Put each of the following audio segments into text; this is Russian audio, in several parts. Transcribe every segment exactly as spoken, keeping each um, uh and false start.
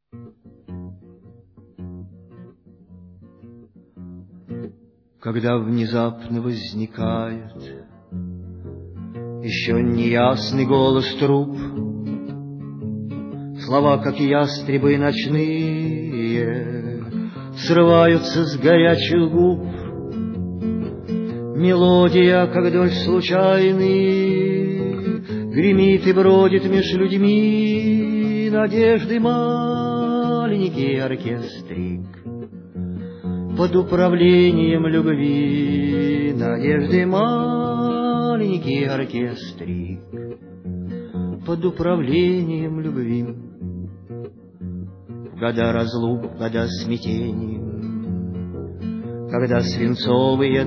Когда внезапно возникает еще неясный голос труб, слова, как ястребы ночные, срываются с горячих губ. Мелодия, как дождь случайный, гремит и бродит меж людьми. Надежды маленький оркестрик под управлением любви. Надежды маленький оркестрик под управлением любви. В года разлук, в года смятений, когда свинцовые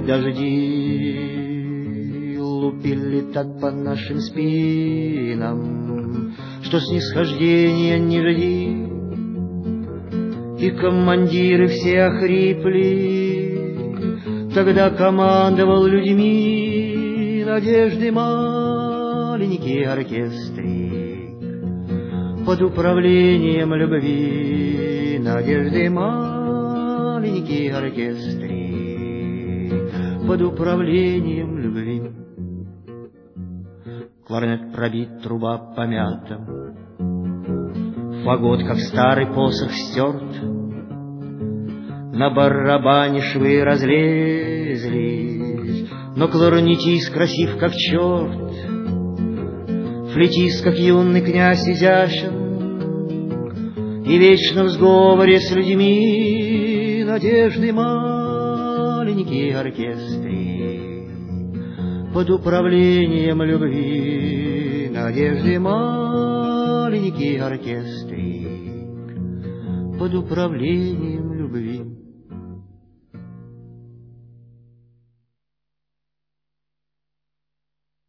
дожди лупили так по нашим спинам, что снисхождения не жди, и командиры все охрипли, тогда командовал людьми надежды маленький оркестрик под управлением любви. Надежды маленький оркестрик под управлением любви. Кларнет пробит, труба помята, фагот, как старый посох, стерт, на барабане швы разлезлись, но кларнетист красив, как черт, флейтист, как юный князь, изящен и вечно в сговоре с людьми. Надежды маленький оркестрик под управлением любви. Надежды маленький оркестрик под управлением любви.